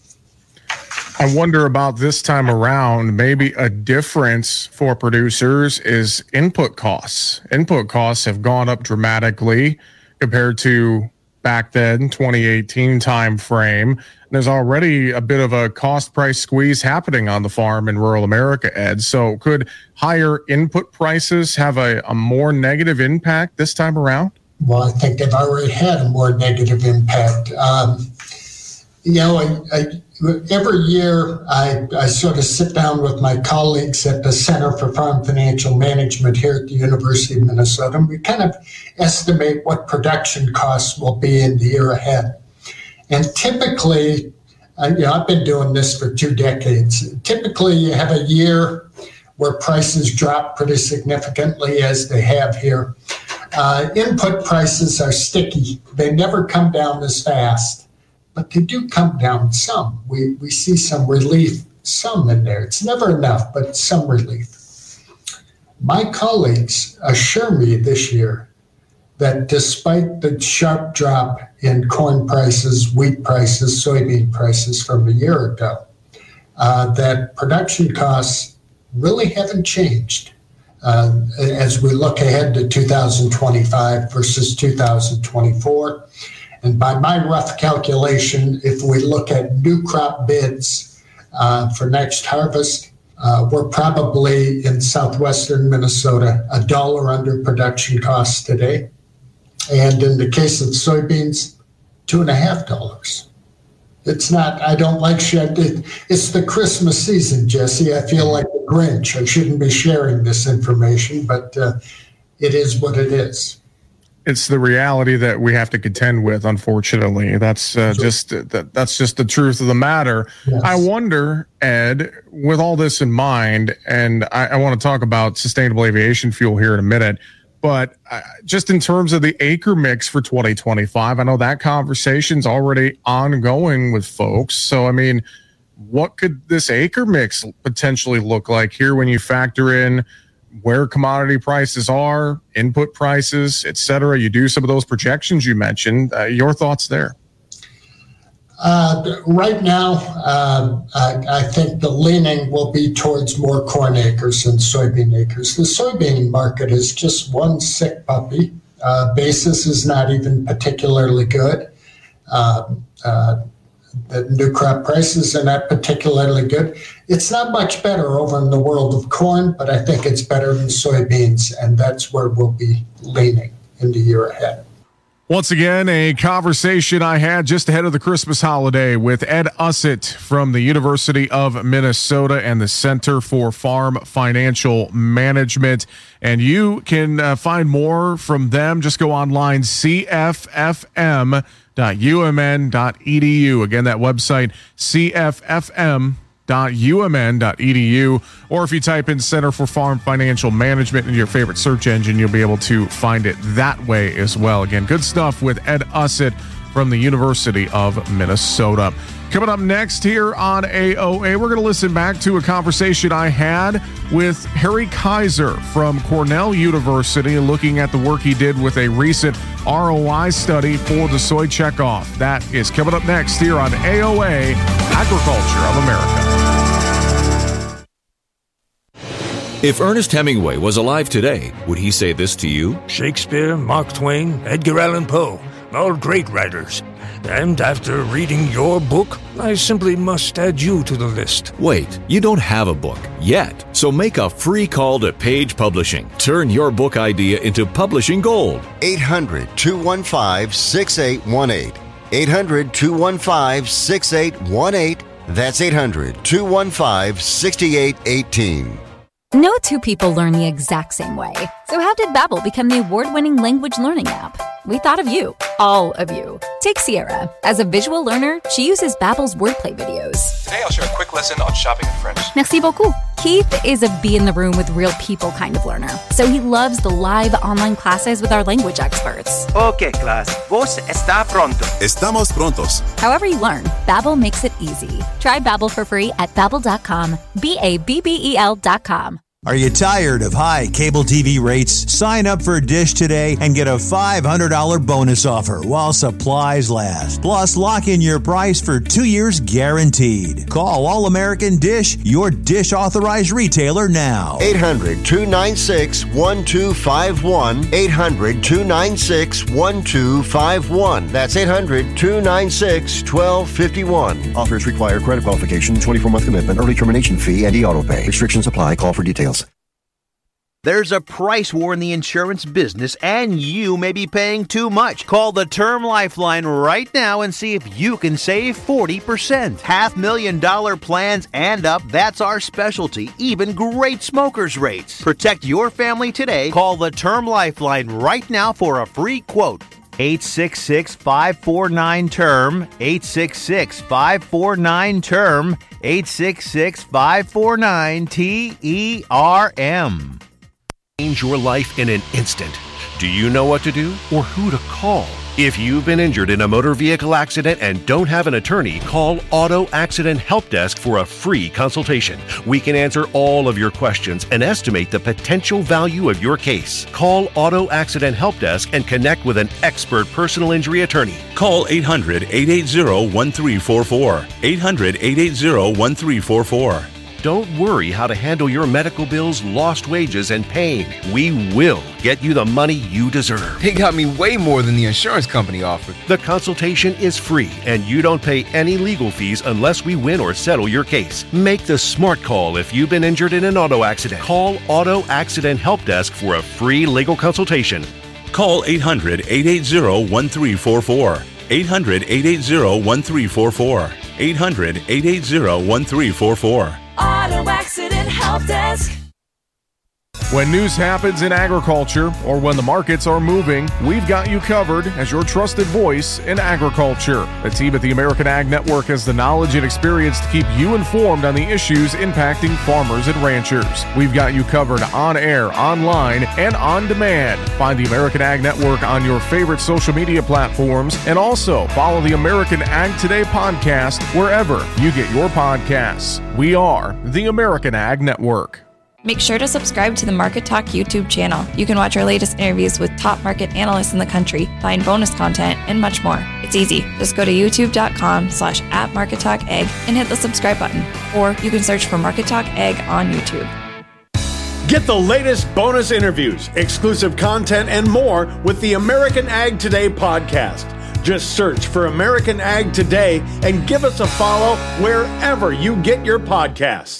I wonder about this time around, maybe a difference for producers is input costs. Input costs have gone up dramatically compared to back then, 2018 time frame. There's already a bit of a cost price squeeze happening on the farm in rural America, Ed. So could higher input prices have a more negative impact this time around? Well, I think they've already had a more negative impact. Every year I sort of sit down with my colleagues at the Center for Farm Financial Management here at the University of Minnesota, and we kind of estimate what production costs will be in the year ahead. And typically, I've been doing this for 2 decades. Typically, you have a year where prices drop pretty significantly, as they have here. Input prices are sticky. They never come down as fast, but they do come down some. We see some relief, some in there. It's never enough, but some relief. My colleagues assure me this year that despite the sharp drop in corn prices, wheat prices, soybean prices from a year ago, that production costs really haven't changed as we look ahead to 2025 versus 2024. And by my rough calculation, if we look at new crop bids for next harvest, we're probably in southwestern Minnesota $1 under production costs today. And in the case of soybeans, $2.50. It's not, I don't like sharing. It's the Christmas season, Jesse. I feel like the Grinch. I shouldn't be sharing this information, but it is what it is. It's the reality that we have to contend with, unfortunately. That's just the truth of the matter. Yes. I wonder, Ed, with all this in mind, and I want to talk about sustainable aviation fuel here in a minute, but just in terms of the acre mix for 2025, I know that conversation's already ongoing with folks. So, I mean, what could this acre mix potentially look like here when you factor in where commodity prices are, input prices, et cetera? You do some of those projections you mentioned. Your thoughts there? Right now, I think the leaning will be towards more corn acres than soybean acres. The soybean market is just one sick puppy. Basis is not even particularly good. The new crop prices are not particularly good. It's not much better over in the world of corn, but I think it's better than soybeans, and that's where we'll be leaning in the year ahead. Once again, a conversation I had just ahead of the Christmas holiday with Ed Ussett from the University of Minnesota and the Center for Farm Financial Management. And you can find more from them. Just go online, cffm.umn.edu. Again, that website, cffm.umn.edu, or if you type in Center for Farm Financial Management in your favorite search engine, you'll be able to find it that way as well. Again, good stuff with Ed Ussett from the University of Minnesota. Coming up next here on AOA, we're going to listen back to a conversation I had with Harry Kaiser from Cornell University, looking at the work he did with a recent ROI study for the soy checkoff. That is coming up next here on AOA, Agriculture of America. If Ernest Hemingway was alive today, would he say this to you? Shakespeare, Mark Twain, Edgar Allan Poe, all great writers. And after reading your book, I simply must add you to the list. Wait, you don't have a book yet. So make a free call to Page Publishing. Turn your book idea into publishing gold. 800-215-6818. 800-215-6818. That's 800-215-6818. No two people learn the exact same way. So how did Babbel become the award-winning language learning app? We thought of you, all of you. Take Sierra. As a visual learner, she uses Babbel's wordplay videos. Today I'll share a quick lesson on shopping in French. Merci beaucoup. Keith is a be in the room with real people kind of learner. So he loves the live online classes with our language experts. Okay, class. Vos está pronto. Estamos prontos. However you learn, Babbel makes it easy. Try Babbel for free at Babbel.com. Babbel.com. Are you tired of high cable TV rates? Sign up for Dish today and get a $500 bonus offer while supplies last. Plus, lock in your price for 2 years guaranteed. Call All American Dish, your Dish authorized retailer now. 800-296-1251. 800-296-1251. That's 800-296-1251. Offers require credit qualification, 24-month commitment, early termination fee, and e-auto pay. Restrictions apply. Call for details. There's a price war in the insurance business, and you may be paying too much. Call the Term Lifeline right now and see if you can save 40%. $500,000 plans and up, that's our specialty. Even great smokers' rates. Protect your family today. Call the Term Lifeline right now for a free quote. 866-549-TERM, 866-549-TERM, 866-549-TERM. Change your life in an instant. Do you know what to do or who to call? If you've been injured in a motor vehicle accident and don't have an attorney, call Auto Accident Help Desk for a free consultation. We can answer all of your questions and estimate the potential value of your case. Call Auto Accident Help Desk and connect with an expert personal injury attorney. Call 800-880-1344. 800-880-1344. Don't worry how to handle your medical bills, lost wages, and pain. We will get you the money you deserve. They got me way more than the insurance company offered. The consultation is free, and you don't pay any legal fees unless we win or settle your case. Make the smart call if you've been injured in an auto accident. Call Auto Accident Help Desk for a free legal consultation. Call 800-880-1344. 800-880-1344. 800-880-1344. Auto Accident Help Desk. When news happens in agriculture or when the markets are moving, we've got you covered as your trusted voice in agriculture. The team at the American Ag Network has the knowledge and experience to keep you informed on the issues impacting farmers and ranchers. We've got you covered on air, online, and on demand. Find the American Ag Network on your favorite social media platforms, and also follow the American Ag Today podcast wherever you get your podcasts. We are the American Ag Network. Make sure to subscribe to the Market Talk YouTube channel. You can watch our latest interviews with top market analysts in the country, find bonus content, and much more. It's easy. Just go to youtube.com/@MarketTalkAg and hit the subscribe button. Or you can search for Market Talk Ag on YouTube. Get the latest bonus interviews, exclusive content, and more with the American Ag Today podcast. Just search for American Ag Today and give us a follow wherever you get your podcasts.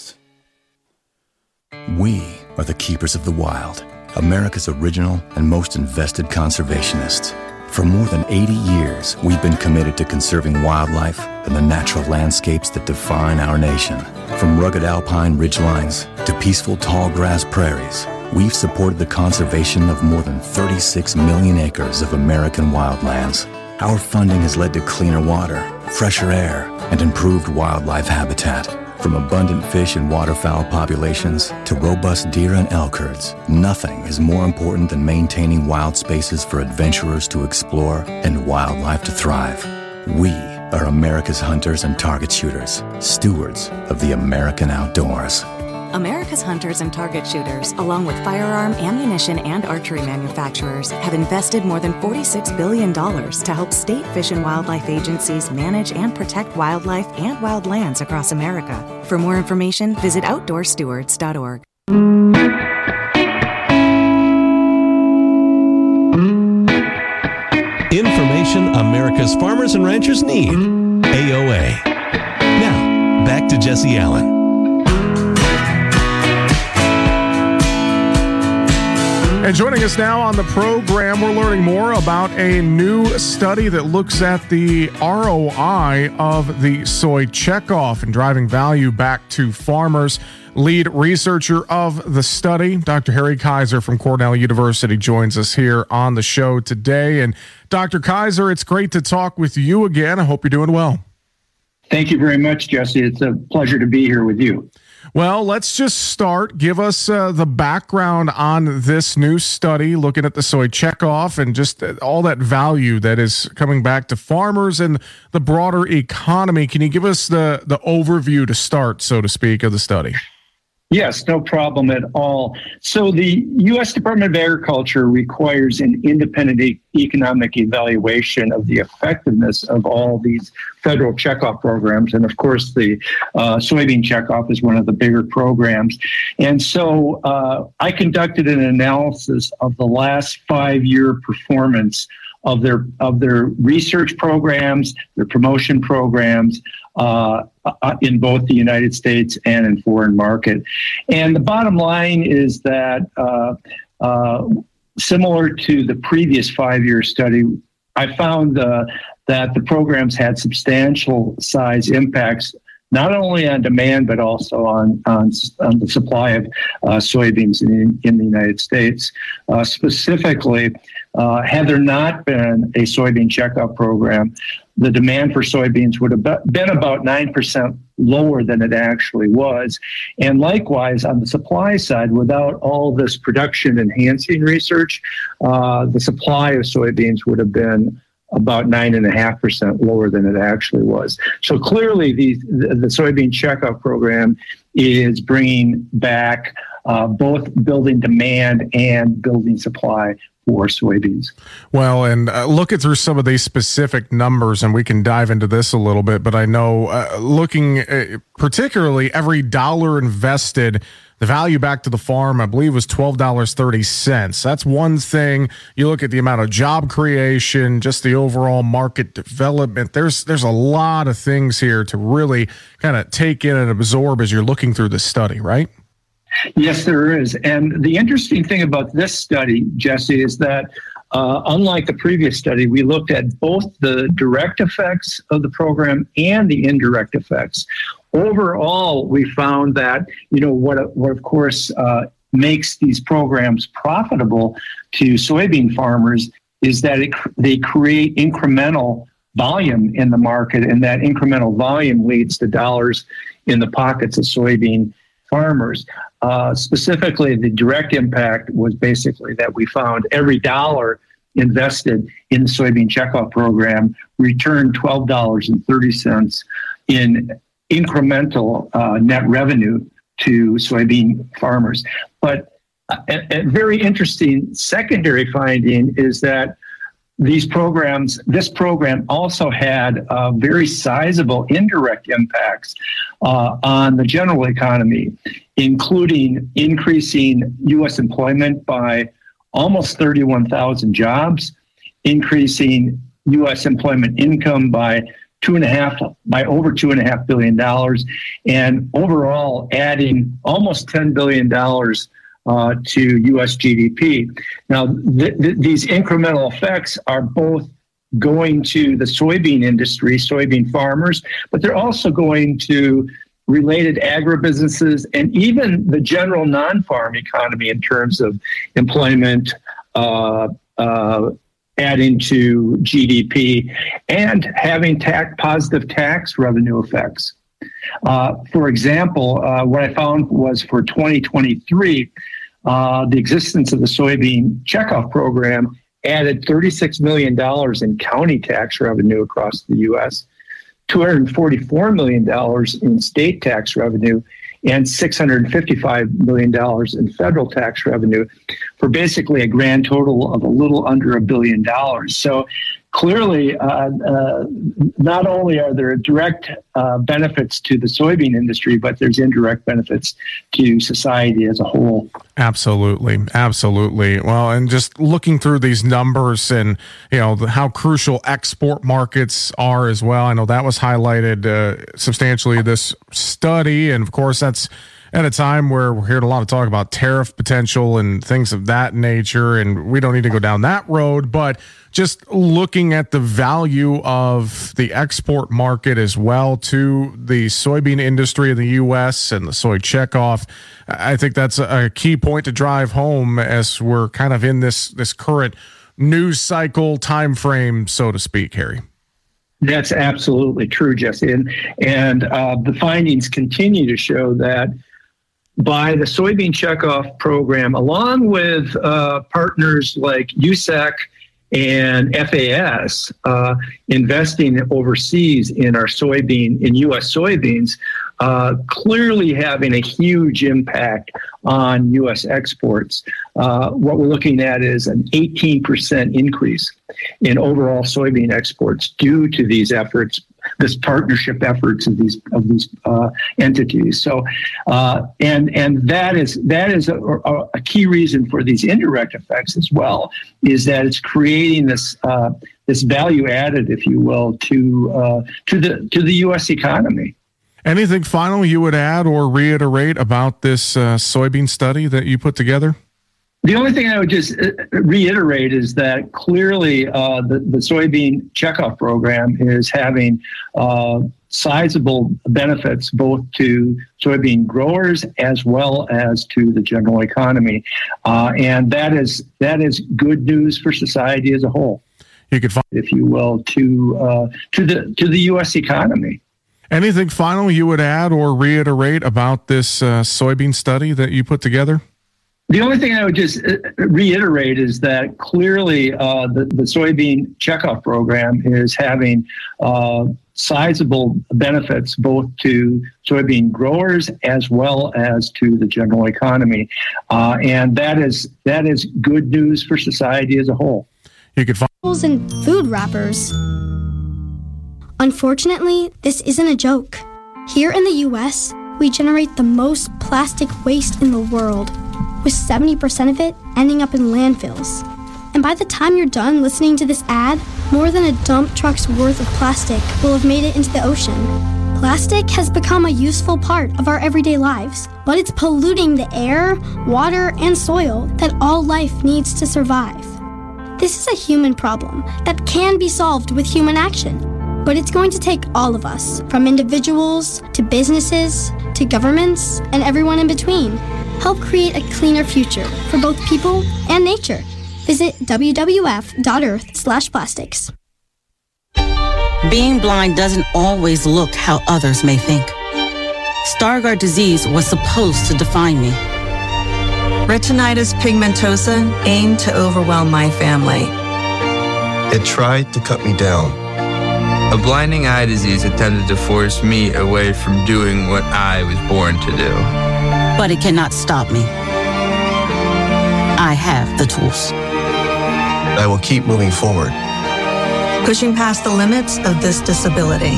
We are the keepers of the wild, America's original and most invested conservationists. For more than 80 years, we've been committed to conserving wildlife and the natural landscapes that define our nation. From rugged alpine ridgelines to peaceful tall grass prairies, we've supported the conservation of more than 36 million acres of American wildlands. Our funding has led to cleaner water, fresher air, and improved wildlife habitat. From abundant fish and waterfowl populations to robust deer and elk herds, nothing is more important than maintaining wild spaces for adventurers to explore and wildlife to thrive. We are America's hunters and target shooters, stewards of the American outdoors. America's hunters and target shooters, along with firearm, ammunition, and archery manufacturers, have invested more than $46 billion to help state fish and wildlife agencies manage and protect wildlife and wildlands across America. For more information, visit OutdoorStewards.org. Information America's farmers and ranchers need. AOA. Now, back to Jesse Allen. And joining us now on the program, we're learning more about a new study that looks at the ROI of the soy checkoff and driving value back to farmers. Lead researcher of the study, Dr. Harry Kaiser from Cornell University, joins us here on the show today. And Dr. Kaiser, it's great to talk with you again. I hope you're doing well. Thank you very much, Jesse. It's a pleasure to be here with you. Well, let's just start. Give us the background on this new study looking at the soy checkoff and just all that value that is coming back to farmers and the broader economy. Can you give us the overview to start, so to speak, of the study? Yes, no problem at all. So the U.S. Department of Agriculture requires an independent economic evaluation of the effectiveness of all these federal checkoff programs. And of course, the soybean checkoff is one of the bigger programs. And so I conducted an analysis of the last 5-year performance of their research programs, their promotion programs, in both the United States and in foreign market. And the bottom line is that similar to the previous 5-year study, I found that the programs had substantial size impacts, not only on demand, but also on the supply of soybeans in the United States. Specifically, had there not been a soybean checkoff program, the demand for soybeans would have been about 9% lower than it actually was. And likewise, on the supply side, without all this production enhancing research, the supply of soybeans would have been about 9.5% lower than it actually was. So clearly, the soybean checkoff program is bringing back both building demand and building supply for soybeans. Well, and looking through some of these specific numbers, and we can dive into this a little bit, but I know looking particularly every dollar invested, the value back to the farm, I believe, was $12.30. That's one thing. You look at the amount of job creation, just the overall market development. There's a lot of things here to really kind of take in and absorb as you're looking through this study, right? Yes, there is. And the interesting thing about this study, Jesse, is that unlike the previous study, we looked at both the direct effects of the program and the indirect effects. Overall, we found that, what of course makes these programs profitable to soybean farmers is that they create incremental volume in the market, and that incremental volume leads to dollars in the pockets of soybean farmers. Specifically, the direct impact was basically that we found every dollar invested in the soybean checkoff program returned $12.30 in incremental net revenue to soybean farmers. But a very interesting secondary finding is that this program also had very sizable indirect impacts on the general economy, including increasing U.S. employment by almost 31,000 jobs, increasing U.S. employment income by over $2.5 billion, and overall adding almost $10 billion to U.S. GDP. Now, these incremental effects are both going to the soybean industry, soybean farmers, but they're also going to related agribusinesses and even the general non-farm economy in terms of employment, adding to GDP, and having positive tax revenue effects. For example, what I found was for 2023, the existence of the soybean checkoff program added $36 million in county tax revenue across the U.S., $244 million in state tax revenue, and $655 million in federal tax revenue, for basically a grand total of a little under $1 billion. So clearly, not only are there direct benefits to the soybean industry, but there's indirect benefits to society as a whole. Absolutely. Well, and just looking through these numbers and, how crucial export markets are as well. I know that was highlighted substantially this study. And of course, that's at a time where we're hearing a lot of talk about tariff potential and things of that nature. And we don't need to go down that road, but just looking at the value of the export market as well to the soybean industry in the U.S. and the soy checkoff, I think that's a key point to drive home as we're kind of in this current news cycle time frame, so to speak, Harry. That's absolutely true, Jesse. And the findings continue to show that by the soybean checkoff program, along with partners like USAC and FAS investing overseas in U.S. soybeans, clearly having a huge impact on U.S. exports. What we're looking at is an 18% increase in overall soybean exports due to these efforts, this partnership efforts of these entities. So, and that is a key reason for these indirect effects as well, is that it's creating this value added, if you will, to the U.S. economy. Anything final you would add or reiterate about this soybean study that you put together? The only thing I would just reiterate is that clearly the soybean checkoff program is having sizable benefits both to soybean growers as well as to the general economy, and that is good news for society as a whole. You could find, if you will, to the U.S. economy. Anything final you would add or reiterate about this soybean study that you put together? The only thing I would just reiterate is that clearly the soybean checkoff program is having sizable benefits both to soybean growers as well as to the general economy, and that is good news for society as a whole. You could find and food wrappers. Unfortunately, this isn't a joke. Here in the U.S., we generate the most plastic waste in the world, with 70% of it ending up in landfills. And by the time you're done listening to this ad, more than a dump truck's worth of plastic will have made it into the ocean. Plastic has become a useful part of our everyday lives, but it's polluting the air, water, and soil that all life needs to survive. This is a human problem that can be solved with human action, but it's going to take all of us, from individuals to businesses to governments and everyone in between. Help create a cleaner future for both people and nature. Visit wwf.earth/plastics. Being blind doesn't always look how others may think. Stargardt disease was supposed to define me. Retinitis pigmentosa aimed to overwhelm my family. It tried to cut me down. A blinding eye disease attempted to force me away from doing what I was born to do. But it cannot stop me. I have the tools. I will keep moving forward. Pushing past the limits of this disability.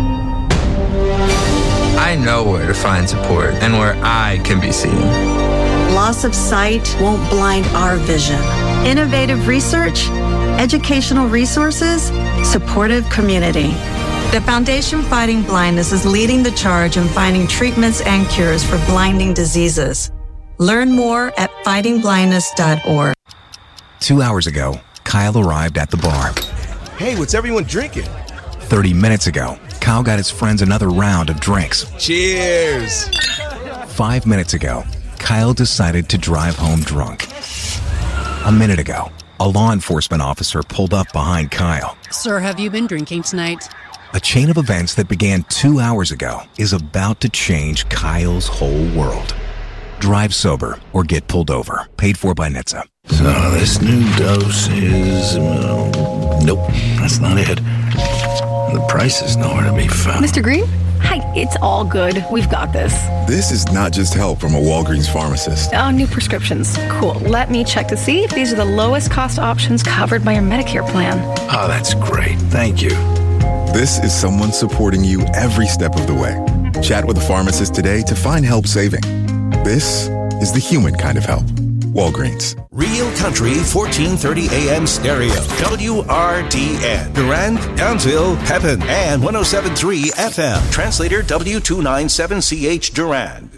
I know where to find support and where I can be seen. Loss of sight won't blind our vision. Innovative research, educational resources, supportive community. The Foundation Fighting Blindness is leading the charge in finding treatments and cures for blinding diseases. Learn more at fightingblindness.org. 2 hours ago, Kyle arrived at the bar. Hey, what's everyone drinking? 30 minutes ago, Kyle got his friends another round of drinks. Cheers! 5 minutes ago, Kyle decided to drive home drunk. A minute ago, a law enforcement officer pulled up behind Kyle. Sir, have you been drinking tonight? A chain of events that began 2 hours ago is about to change Kyle's whole world. Drive sober or get pulled over. Paid for by NHTSA. So this new dose is... nope, that's not it. The price is nowhere to be found. Mr. Green? Hi, it's all good. We've got this. This is not just help from a Walgreens pharmacist. Oh, new prescriptions. Cool. Let me check to see if these are the lowest cost options covered by your Medicare plan. Oh, that's great. Thank you. This is someone supporting you every step of the way. Chat with a pharmacist today to find help saving. This is the human kind of help. Walgreens. Real Country 1430 AM stereo. WRDN. Durand, Townsville, Pepin, and 107.3 FM. Translator W297CH Durand.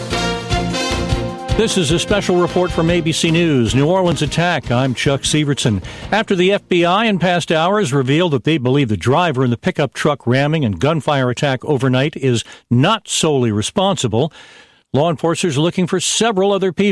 This is a special report from ABC News. New Orleans attack. I'm Chuck Sievertson. After the FBI in past hours revealed that they believe the driver in the pickup truck ramming and gunfire attack overnight is not solely responsible, law enforcers are looking for several other people.